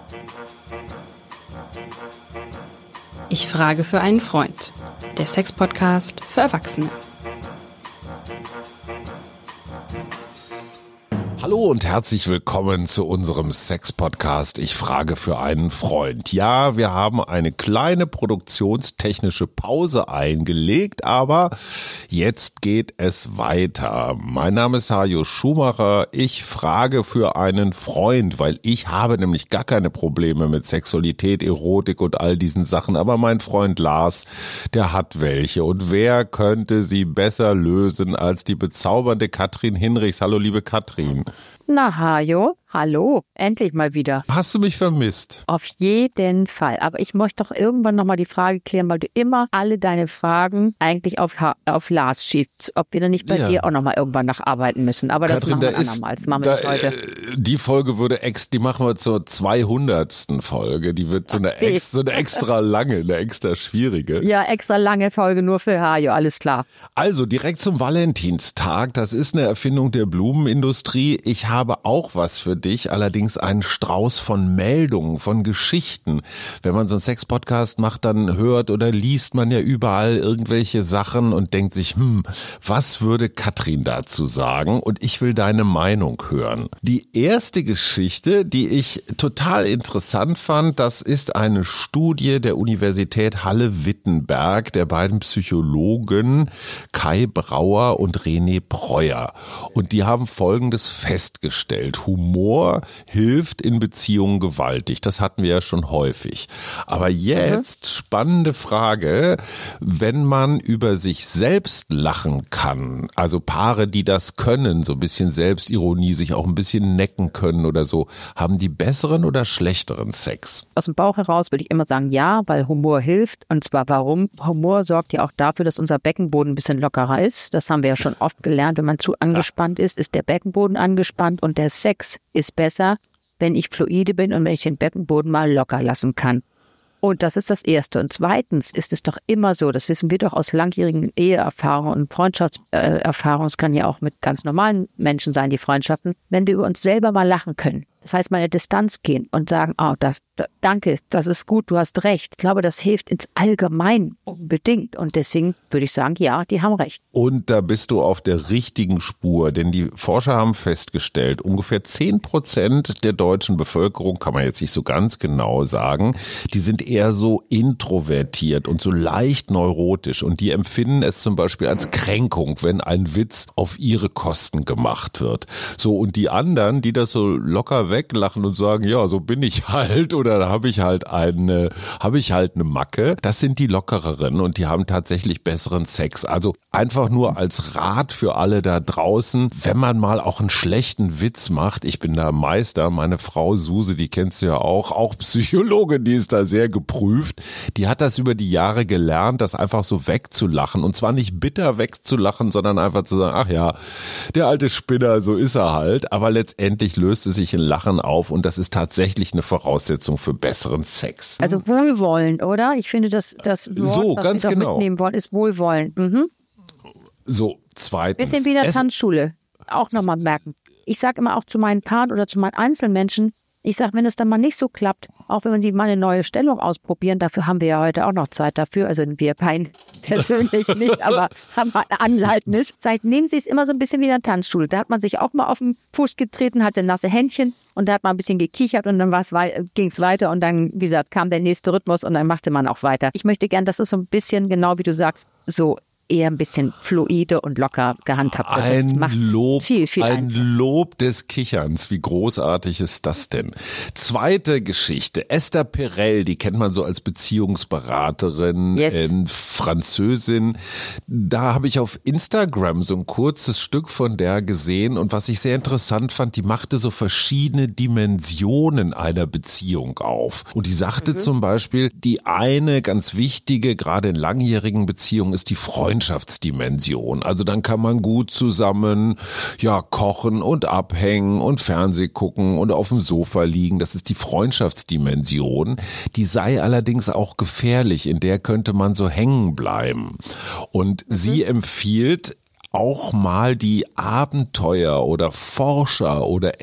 Ich frage für einen Freund. Der Sex-Podcast für Erwachsene. Hallo und herzlich willkommen zu unserem Sex-Podcast Ich frage für einen Freund. Ja, wir haben eine kleine produktionstechnische Pause eingelegt, aber jetzt geht es weiter. Mein Name ist Hajo Schumacher. Ich frage für einen Freund, weil ich habe nämlich gar keine Probleme mit Sexualität, Erotik und all diesen Sachen. Aber mein Freund Lars, der hat welche. Und wer könnte sie besser lösen als die bezaubernde Katrin Hinrichs? Hallo, liebe Katrin. Na, Hajo, hallo, endlich mal wieder. Hast du mich vermisst? Auf jeden Fall. Aber ich möchte doch irgendwann nochmal die Frage klären, weil du immer alle deine Fragen eigentlich auf Lars schiebst. Ob wir dann nicht bei dir auch nochmal irgendwann nacharbeiten müssen. Aber das Katrin, machen wir andermal. Das machen wir nicht heute. Die Folge die machen wir zur 200. Folge. Die wird so eine extra lange, eine extra schwierige. Ja, extra lange Folge nur für Hajo, alles klar. Also direkt zum Valentinstag. Das ist eine Erfindung der Blumenindustrie. Ich habe auch was für dich, allerdings einen Strauß von Meldungen, von Geschichten. Wenn man so einen Sex-Podcast macht, dann hört oder liest man ja überall irgendwelche Sachen und denkt sich, was würde Katrin dazu sagen? Und ich will deine Meinung hören. Die erste Geschichte, die ich total interessant fand, das ist eine Studie der Universität Halle-Wittenberg, der beiden Psychologen Kai Brauer und René Breuer. Und die haben Folgendes festgestellt. Humor hilft in Beziehungen gewaltig. Das hatten wir ja schon häufig. Aber jetzt, spannende Frage, wenn man über sich selbst lachen kann, also Paare, die das können, so ein bisschen Selbstironie, sich auch ein bisschen necken können oder so, haben die besseren oder schlechteren Sex? Aus dem Bauch heraus würde ich immer sagen, ja, weil Humor hilft. Und zwar warum? Humor sorgt ja auch dafür, dass unser Beckenboden ein bisschen lockerer ist. Das haben wir ja schon oft gelernt. Wenn man zu angespannt ist der Beckenboden angespannt und der Sex ist besser, wenn ich fluide bin und wenn ich den Beckenboden mal locker lassen kann. Und das ist das Erste. Und zweitens ist es doch immer so, das wissen wir doch aus langjährigen Eheerfahrungen und Freundschaftserfahrungen, es kann ja auch mit ganz normalen Menschen sein, die Freundschaften, wenn wir über uns selber mal lachen können. Das heißt, mal eine Distanz gehen und sagen, danke, das ist gut, du hast recht. Ich glaube, das hilft ins Allgemein unbedingt. Und deswegen würde ich sagen, ja, die haben recht. Und da bist du auf der richtigen Spur, denn die Forscher haben festgestellt, ungefähr 10% der deutschen Bevölkerung, kann man jetzt nicht so ganz genau sagen, die sind eher so introvertiert und so leicht neurotisch. Und die empfinden es zum Beispiel als Kränkung, wenn ein Witz auf ihre Kosten gemacht wird. So, und die anderen, die das so locker weglachen und sagen, ja, so bin ich halt oder da habe ich halt eine Macke. Das sind die Lockereren und die haben tatsächlich besseren Sex. Also einfach nur als Rat für alle da draußen, wenn man mal auch einen schlechten Witz macht, ich bin da Meister, meine Frau Suse, die kennst du ja auch Psychologin, die ist da sehr geprüft, die hat das über die Jahre gelernt, das einfach so wegzulachen und zwar nicht bitter wegzulachen, sondern einfach zu sagen, ach ja, der alte Spinner, so ist er halt, aber letztendlich löst es sich in Lachen auf und das ist tatsächlich eine Voraussetzung für besseren Sex. Also Wohlwollen, oder? Ich finde, das Wort, so, was wir doch mitnehmen wollen, ist Wohlwollen. So, zweitens. Bisschen wie in der Tanzschule. Auch nochmal merken. Ich sage immer auch zu meinen Paaren oder zu meinen Einzelmenschen, ich sage, wenn es dann mal nicht so klappt, auch wenn die mal eine neue Stellung ausprobieren, dafür haben wir ja heute auch noch Zeit dafür, also wir beiden persönlich nicht, aber haben eine Anleitnis. Nehmen Sie es immer so ein bisschen wie in der Tanzschule. Da hat man sich auch mal auf den Fuß getreten, hatte nasse Händchen und da hat man ein bisschen gekichert und dann ging es weiter und dann, wie gesagt, kam der nächste Rhythmus und dann machte man auch weiter. Ich möchte gern, dass es so ein bisschen, genau wie du sagst, so eher ein bisschen fluide und locker gehandhabt wird. Das macht Ein Lob des Kicherns. Wie großartig ist das denn? Zweite Geschichte. Esther Perel, die kennt man so als Beziehungsberaterin, Französin. Da habe ich auf Instagram so ein kurzes Stück von der gesehen und was ich sehr interessant fand, die machte so verschiedene Dimensionen einer Beziehung auf. Und die sagte zum Beispiel, die eine ganz wichtige, gerade in langjährigen Beziehungen, ist die Freundschaftsdimension. Also dann kann man gut zusammen kochen und abhängen und Fernseh gucken und auf dem Sofa liegen. Das ist die Freundschaftsdimension. Die sei allerdings auch gefährlich. In der könnte man so hängen bleiben. Und sie empfiehlt, auch mal die Abenteuer- oder Forscher- oder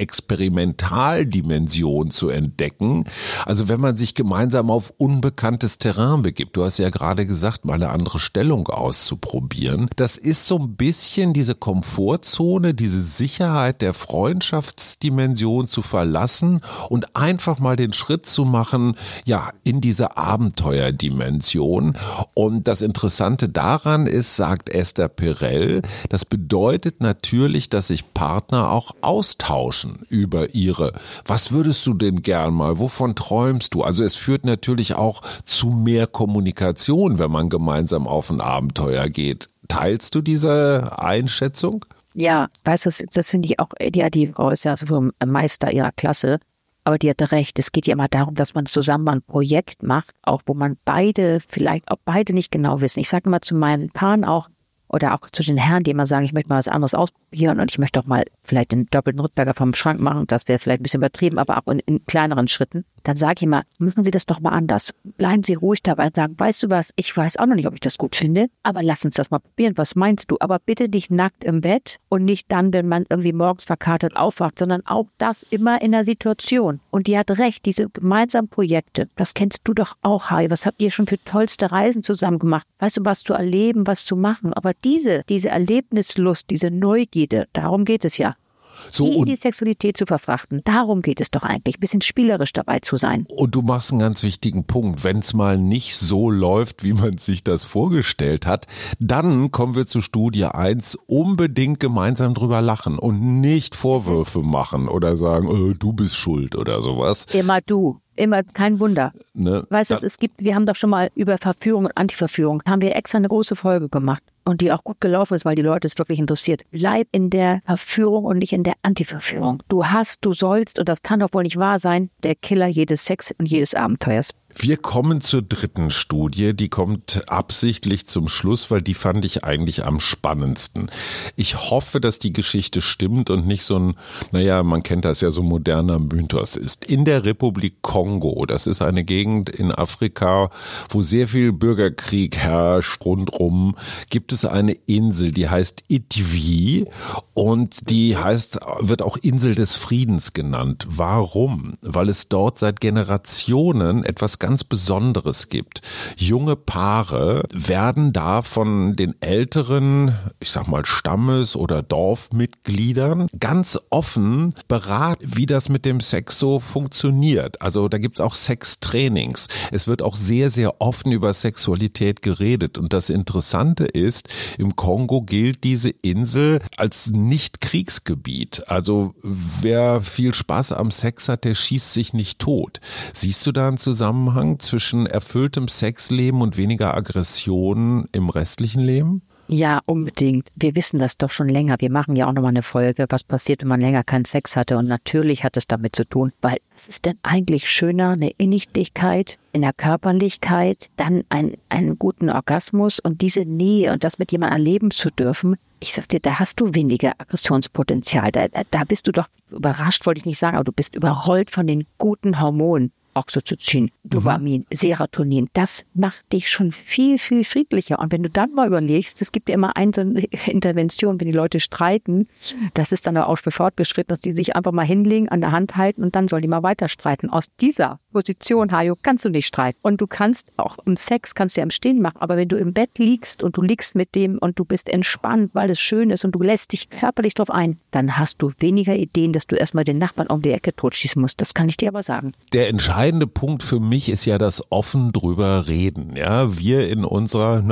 Experimentaldimension zu entdecken. Also wenn man sich gemeinsam auf unbekanntes Terrain begibt, du hast ja gerade gesagt, mal eine andere Stellung auszuprobieren. Das ist so ein bisschen diese Komfortzone, diese Sicherheit der Freundschaftsdimension zu verlassen und einfach mal den Schritt zu machen, ja, in diese Abenteuerdimension. Und das Interessante daran ist, sagt Esther Perel, das bedeutet natürlich, dass sich Partner auch austauschen über ihre, was würdest du denn gern mal, wovon träumst du? Also es führt natürlich auch zu mehr Kommunikation, wenn man gemeinsam auf ein Abenteuer geht. Teilst du diese Einschätzung? Ja, weißt du, das finde ich auch, die Frau ist ja so ein Meister ihrer Klasse, aber die hatte recht. Es geht ja immer darum, dass man zusammen ein Projekt macht, auch wo man vielleicht auch beide nicht genau wissen. Ich sage immer zu meinen Paaren auch, oder auch zu den Herren, die immer sagen, ich möchte mal was anderes ausprobieren und ich möchte auch mal vielleicht den doppelten Rückberger vom Schrank machen, das wäre vielleicht ein bisschen übertrieben, aber auch in kleineren Schritten. Dann sage ich immer, machen Sie das doch mal anders. Bleiben Sie ruhig dabei und sagen, weißt du was, ich weiß auch noch nicht, ob ich das gut finde, aber lass uns das mal probieren. Was meinst du? Aber bitte nicht nackt im Bett und nicht dann, wenn man irgendwie morgens verkatert aufwacht, sondern auch das immer in der Situation. Und die hat recht, diese gemeinsamen Projekte, das kennst du doch auch, Hai. Was habt ihr schon für tollste Reisen zusammen gemacht? Weißt du, was zu erleben, was zu machen? Aber diese Erlebnislust, diese Neugierde, darum geht es ja. So, in die Sexualität zu verfrachten, darum geht es doch eigentlich, ein bisschen spielerisch dabei zu sein. Und du machst einen ganz wichtigen Punkt. Wenn es mal nicht so läuft, wie man sich das vorgestellt hat, dann kommen wir zu Studie 1, unbedingt gemeinsam drüber lachen und nicht Vorwürfe machen oder sagen, du bist schuld oder sowas. Immer, kein Wunder. Ne? Weißt du, wir haben doch schon mal über Verführung und Antiverführung, haben wir extra eine große Folge gemacht und die auch gut gelaufen ist, weil die Leute es wirklich interessiert. Bleib in der Verführung und nicht in der Antiverführung. Du sollst, und das kann doch wohl nicht wahr sein, der Killer jedes Sex und jedes Abenteuers. Wir kommen zur dritten Studie, die kommt absichtlich zum Schluss, weil die fand ich eigentlich am spannendsten. Ich hoffe, dass die Geschichte stimmt und nicht so ein, man kennt das ja, so moderner Mythos ist. In der Republik Kongo, das ist eine Gegend in Afrika, wo sehr viel Bürgerkrieg herrscht rundrum, gibt es eine Insel, die heißt Itvi und die wird auch Insel des Friedens genannt. Warum? Weil es dort seit Generationen etwas ganz Besonderes gibt. Junge Paare werden da von den älteren, ich sag mal Stammes- oder Dorfmitgliedern ganz offen beraten, wie das mit dem Sex so funktioniert. Also da gibt's auch Sextrainings. Es wird auch sehr, sehr offen über Sexualität geredet. Und das Interessante ist, im Kongo gilt diese Insel als Nicht-Kriegsgebiet. Also wer viel Spaß am Sex hat, der schießt sich nicht tot. Siehst du da einen Zusammenhang zwischen erfülltem Sexleben und weniger Aggression im restlichen Leben? Ja, unbedingt. Wir wissen das doch schon länger. Wir machen ja auch nochmal eine Folge, was passiert, wenn man länger keinen Sex hatte. Und natürlich hat es damit zu tun, weil es ist denn eigentlich schöner, eine Innigkeit in der Körperlichkeit, dann einen guten Orgasmus und diese Nähe und das mit jemandem erleben zu dürfen. Ich sag dir, da hast du weniger Aggressionspotenzial. Da bist du doch überrascht, wollte ich nicht sagen, aber du bist überrollt von den guten Hormonen. Oxytocin, Dopamin, Serotonin, das macht dich schon viel, viel friedlicher. Und wenn du dann mal überlegst, es gibt ja immer so eine Intervention, wenn die Leute streiten, das ist dann auch für fortgeschritten, dass die sich einfach mal hinlegen, an der Hand halten und dann sollen die mal weiter streiten. Aus dieser Position, Hajo, kannst du nicht streiten. Und du kannst auch im Sex, kannst du ja im Stehen machen, aber wenn du im Bett liegst und du liegst mit dem und du bist entspannt, weil es schön ist und du lässt dich körperlich drauf ein, dann hast du weniger Ideen, dass du erstmal den Nachbarn um die Ecke totschießen musst. Das kann ich dir aber sagen. Der entscheidende Punkt für mich ist ja das offen drüber reden. Ja, wir in unserer,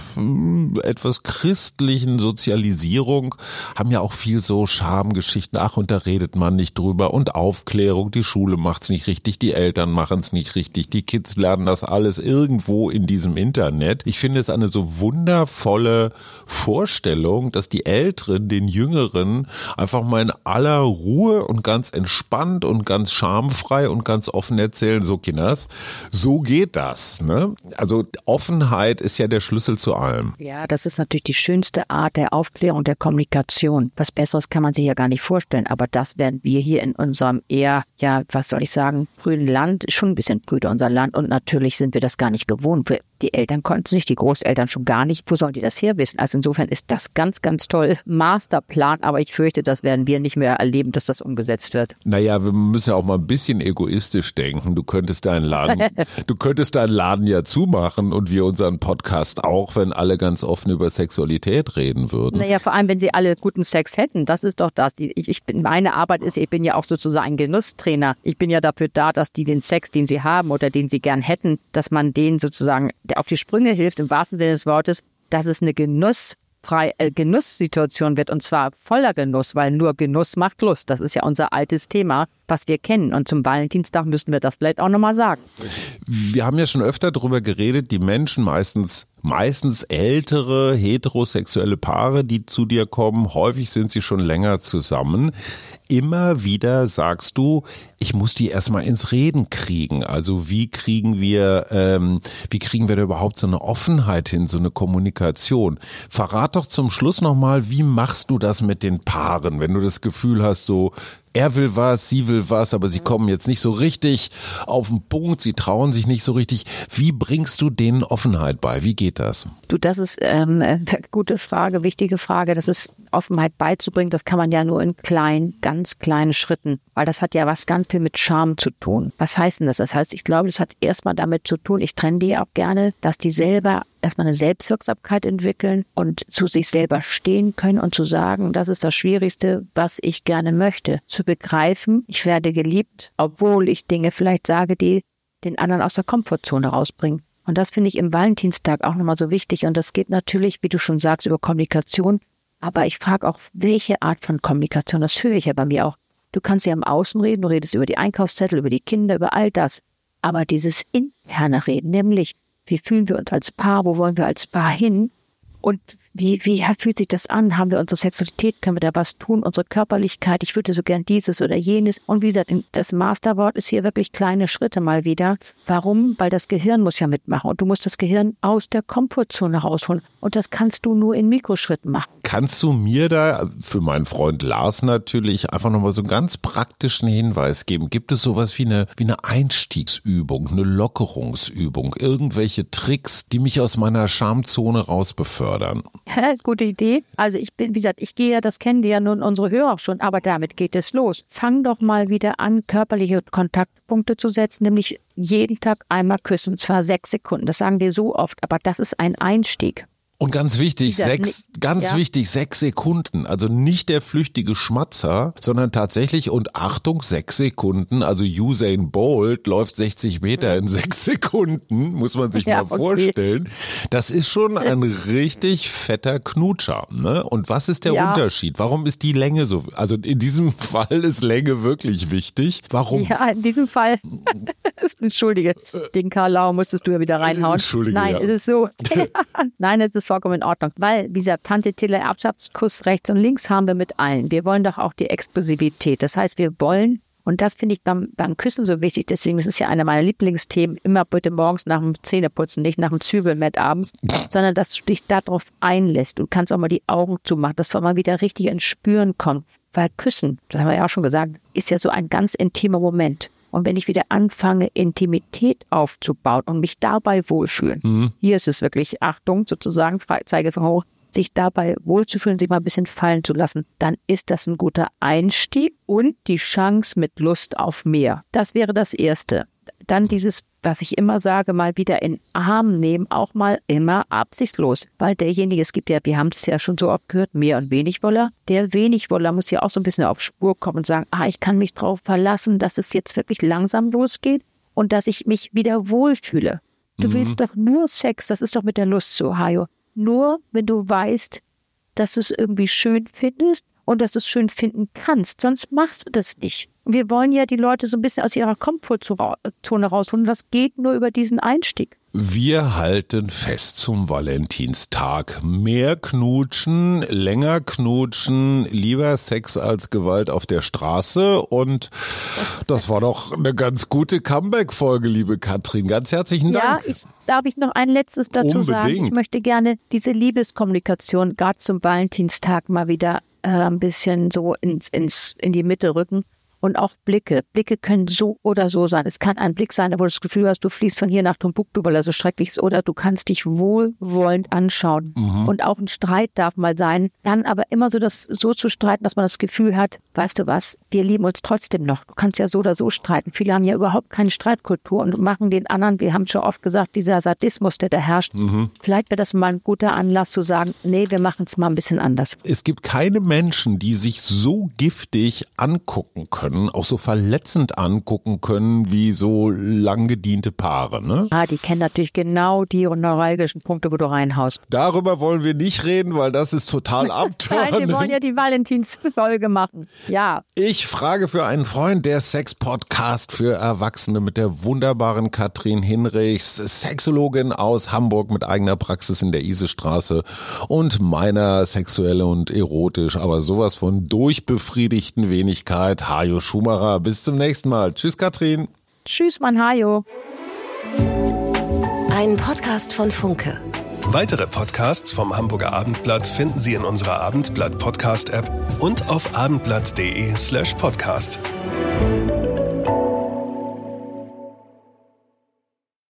etwas christlichen Sozialisierung haben ja auch viel so Schamgeschichten. Ach, und da redet man nicht drüber. Und Aufklärung, die Schule macht's nicht richtig, die Eltern machen es nicht richtig, die Kids lernen das alles irgendwo in diesem Internet. Ich finde es eine so wundervolle Vorstellung, dass die Älteren den Jüngeren einfach mal in aller Ruhe und ganz entspannt und ganz schamfrei und ganz offen erzählen, so Kinders, so geht das. Ne? Also Offenheit ist ja der Schlüssel zu allem. Ja, das ist natürlich die schönste Art der Aufklärung, der Kommunikation. Was Besseres kann man sich ja gar nicht vorstellen, aber das werden wir hier in unserem eher, grünen Land, schon ein bisschen brüder unser Land und natürlich sind wir das gar nicht gewohnt. Die Eltern konnten es nicht, die Großeltern schon gar nicht. Wo sollen die das herwissen? Also insofern ist das ganz, ganz toll. Masterplan, aber ich fürchte, das werden wir nicht mehr erleben, dass das umgesetzt wird. Naja, wir müssen ja auch mal ein bisschen egoistisch denken. Du könntest deinen Laden ja zumachen und wir unseren Podcast auch, wenn alle ganz offen über Sexualität reden würden. Naja, vor allem, wenn sie alle guten Sex hätten. Das ist doch das. Meine Arbeit ist, ich bin ja auch sozusagen ein Genusstrainer. Ich bin ja dafür da, dass die den Sex, den sie haben oder den sie gern hätten, dass man denen sozusagen auf die Sprünge hilft, im wahrsten Sinne des Wortes, dass es eine Genusssituation wird, und zwar voller Genuss, weil nur Genuss macht Lust. Das ist ja unser altes Thema, was wir kennen. Und zum Valentinstag müssen wir das vielleicht auch nochmal sagen. Wir haben ja schon öfter darüber geredet, die Menschen, meistens ältere heterosexuelle Paare, die zu dir kommen, häufig sind sie schon länger zusammen. Immer wieder sagst du, ich muss die erstmal ins Reden kriegen. Also wie kriegen wir da überhaupt so eine Offenheit hin, so eine Kommunikation? Verrat doch zum Schluss nochmal, wie machst du das mit den Paaren, wenn du das Gefühl hast, so er will was, sie will was, aber sie kommen jetzt nicht so richtig auf den Punkt, sie trauen sich nicht so richtig. Wie bringst du denen Offenheit bei? Wie geht das? Du, das ist eine gute Frage, wichtige Frage. Das ist Offenheit beizubringen, das kann man ja nur in ganz kleinen Schritten, weil das hat ja was ganz viel mit Scham zu tun. Was heißt denn das? Das heißt, ich glaube, das hat erstmal damit zu tun, ich trenne die auch gerne, dass die selber erstmal eine Selbstwirksamkeit entwickeln und zu sich selber stehen können und zu sagen, das ist das Schwierigste, was ich gerne möchte. Zu begreifen, ich werde geliebt, obwohl ich Dinge vielleicht sage, die den anderen aus der Komfortzone rausbringen. Und das finde ich im Valentinstag auch nochmal so wichtig. Und das geht natürlich, wie du schon sagst, über Kommunikation. Aber ich frage auch, welche Art von Kommunikation, das höre ich ja bei mir auch. Du kannst ja im Außen reden, du redest über die Einkaufszettel, über die Kinder, über all das. Aber dieses interne Reden, nämlich, wie fühlen wir uns als Paar, wo wollen wir als Paar hin? Und wie fühlt sich das an? Haben wir unsere Sexualität? Können wir da was tun? Unsere Körperlichkeit? Ich würde so gern dieses oder jenes. Und wie gesagt, das Masterwort ist hier wirklich kleine Schritte mal wieder. Warum? Weil das Gehirn muss ja mitmachen. Und du musst das Gehirn aus der Komfortzone rausholen. Und das kannst du nur in Mikroschritten machen. Kannst du mir da, für meinen Freund Lars natürlich, einfach nochmal so einen ganz praktischen Hinweis geben? Gibt es sowas wie eine Einstiegsübung, eine Lockerungsübung, irgendwelche Tricks, die mich aus meiner Schamzone raus befördern? Ja, gute Idee. Also ich gehe ja, das kennen die ja nun unsere Hörer auch schon, aber damit geht es los. Fang doch mal wieder an, körperliche Kontaktpunkte zu setzen, nämlich jeden Tag einmal küssen, und zwar 6 Sekunden. Das sagen wir so oft, aber das ist ein Einstieg. Und ganz wichtig, 6 Sekunden. Also nicht der flüchtige Schmatzer, sondern tatsächlich, und Achtung, 6 Sekunden. Also Usain Bolt läuft 60 Meter in 6 Sekunden, muss man sich mal vorstellen. Das ist schon ein richtig fetter Knutscher. Ne? Und was ist der Unterschied? Warum ist die Länge so? Also in diesem Fall ist Länge wirklich wichtig. Warum? Ja, in diesem Fall, entschuldige, den Karl Lau musstest du ja wieder reinhauen. Entschuldige, Nein, ja. es ist so. Nein, es ist vollkommen in Ordnung, weil, wie gesagt, Tante Tille, Erbschaftskuss rechts und links haben wir mit allen. Wir wollen doch auch die Exklusivität. Das heißt, wir wollen, und das finde ich beim Küssen so wichtig, deswegen ist es ja einer meiner Lieblingsthemen, immer bitte morgens nach dem Zähneputzen, nicht nach dem Zwiebelmett abends, sondern dass du dich darauf einlässt. Du kannst auch mal die Augen zumachen, dass man mal wieder richtig ins Spüren kommt. Weil Küssen, das haben wir ja auch schon gesagt, ist ja so ein ganz intimer Moment. Und wenn ich wieder anfange, Intimität aufzubauen und mich dabei wohlfühlen, hier ist es wirklich, Achtung, sozusagen, Zeigefinger hoch, sich dabei wohlzufühlen, sich mal ein bisschen fallen zu lassen, dann ist das ein guter Einstieg und die Chance mit Lust auf mehr. Das wäre das Erste. Dann dieses, was ich immer sage, mal wieder in den Arm nehmen, auch mal immer absichtslos. Weil derjenige, es gibt ja, wir haben es ja schon so oft gehört, Mehr- und Wenigwoller. Der Wenigwoller muss ja auch so ein bisschen auf Spur kommen und sagen, ich kann mich drauf verlassen, dass es jetzt wirklich langsam losgeht und dass ich mich wieder wohlfühle. Du willst doch nur Sex, das ist doch mit der Lust so, Hajo. Nur, wenn du weißt, dass du es irgendwie schön findest und dass du es schön finden kannst. Sonst machst du das nicht. Wir wollen ja die Leute so ein bisschen aus ihrer Komfortzone rausholen. Das geht nur über diesen Einstieg. Wir halten fest zum Valentinstag. Mehr knutschen, länger knutschen, lieber Sex als Gewalt auf der Straße. Und das war doch eine ganz gute Comeback-Folge, liebe Katrin. Ganz herzlichen Dank. Ja, darf ich noch ein letztes dazu sagen? Ich möchte gerne diese Liebeskommunikation gerade zum Valentinstag mal wieder ein bisschen so in die Mitte rücken. Und auch Blicke. Blicke können so oder so sein. Es kann ein Blick sein, wo du das Gefühl hast, du fließt von hier nach Timbuktu, weil er so schrecklich ist. Oder du kannst dich wohlwollend anschauen. Und auch ein Streit darf mal sein. Dann aber immer so zu streiten, dass man das Gefühl hat, weißt du was, wir lieben uns trotzdem noch. Du kannst ja so oder so streiten. Viele haben ja überhaupt keine Streitkultur und machen den anderen, wir haben schon oft gesagt, dieser Sadismus, der da herrscht. Vielleicht wäre das mal ein guter Anlass zu sagen, nee, wir machen es mal ein bisschen anders. Es gibt keine Menschen, die sich so giftig angucken können, auch so verletzend angucken können, wie so lang gediente Paare, ne? Ah, die kennen natürlich genau die neuralgischen Punkte, wo du reinhaust. Darüber wollen wir nicht reden, weil das ist total abtörend. Nein, wir wollen ja die Valentinsfolge machen. Ja. Ich frage für einen Freund, der Sex-Podcast für Erwachsene mit der wunderbaren Katrin Hinrichs, Sexologin aus Hamburg mit eigener Praxis in der Isestraße und meiner sexuell und erotisch, aber sowas von durchbefriedigten Wenigkeit, Hajo Schumacher. Bis zum nächsten Mal. Tschüss, Katrin. Tschüss, mein Hajo. Ein Podcast von Funke. Weitere Podcasts vom Hamburger Abendblatt finden Sie in unserer Abendblatt Podcast App und auf abendblatt.de/podcast.